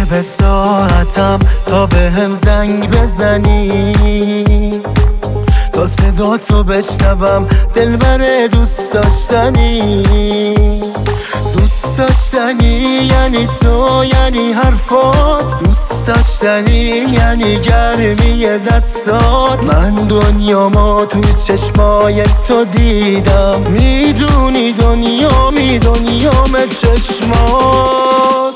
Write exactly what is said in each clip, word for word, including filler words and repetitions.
به ساعتم تا به هم زنگ بزنی، تا صدا تو بشنوم دلبر دوست داشتنی. دوست داشتنی یعنی تو، یعنی حرفات، دوست داشتنی یعنی گرمی دستات. من دنیامو تو چشمای تو دیدم، میدونی دنیا می دنیام چشمات.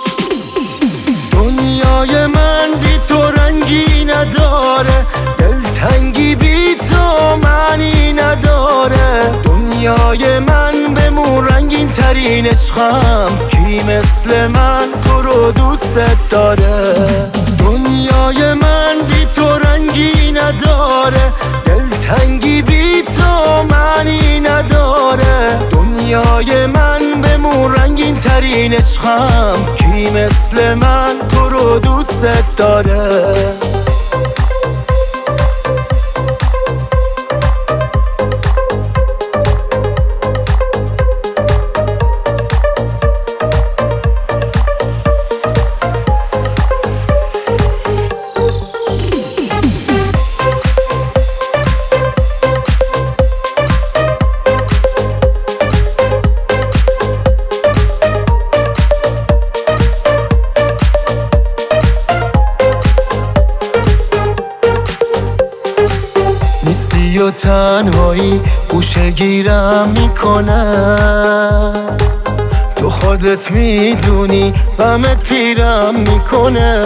دنیای من بی تو رنگی نداره، دلتنگی بی تو معنی نداره. دنیای من بمون رنگین ترین عشقم، کی مثل من تو رو دوست داره. دنیای من بی تو رنگی نداره، دلتنگی بی تو معنی نداره. دنیای من بمون رنگین ترین عشقم، کی مثل من تو رو دوست داره. نیستی و تنهایی گوشه گیرم میکنه، تو خودت میدونی غمت پیرم میکنه.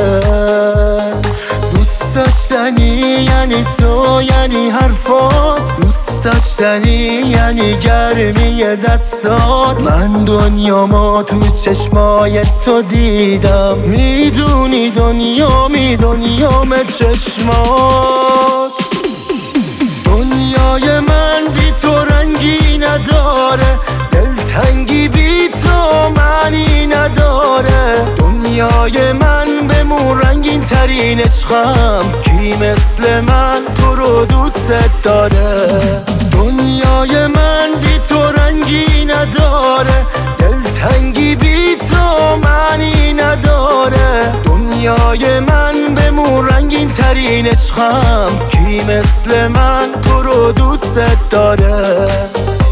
دوست داشتنی یعنی تو، یعنی حرفات، دوست داشتنی یعنی گرمی دستات. من دنیامو تو چشمای تو دیدم، میدونی دنیا می دنیام چشمات. دنیای من بی تو رنگی نداره، دلتنگی بی تو معنی نداره. دنیای من بمون رنگین ترین عشقم، کی مثل من تو رو دوست داره. دنیای من بی تو رنگی نداره، دلتنگی بی تو معنی نداره. دنیای من بمون رنگین ترین عشقم، کی مثل من تو رو دوست داره.